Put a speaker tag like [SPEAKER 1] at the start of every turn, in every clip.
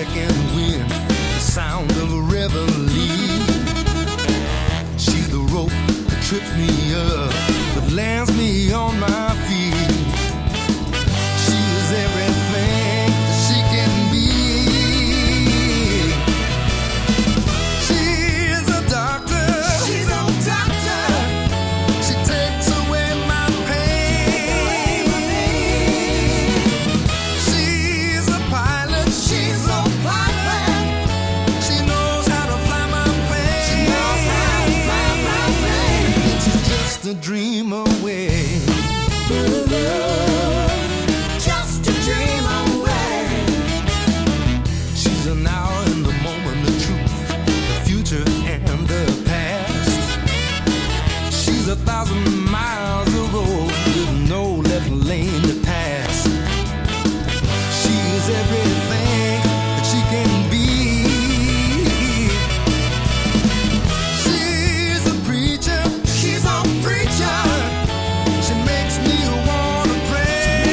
[SPEAKER 1] second wind, the sound of a reveille. She's the rope that trips me up, but lands me on my feet. She is everything that she can be. She's a doctor. She's a doctor. She takes away my pain. She's a pilot. She's a pilot. She knows how to fly my plane. She knows how to fly my plane. She's just a dream away. Just a dream away. She's an hour in the moment, the truth, the future and the past. She's 1,000 miles of road with no left lane to pass. She is everything that she can be. She's a preacher. She's a preacher. She makes me wanna pray.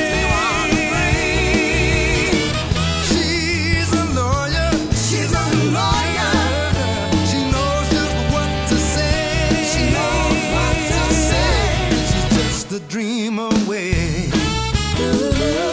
[SPEAKER 1] She's a lawyer. She's a lawyer. She knows just what to say. She knows what to say. She's just a dream away.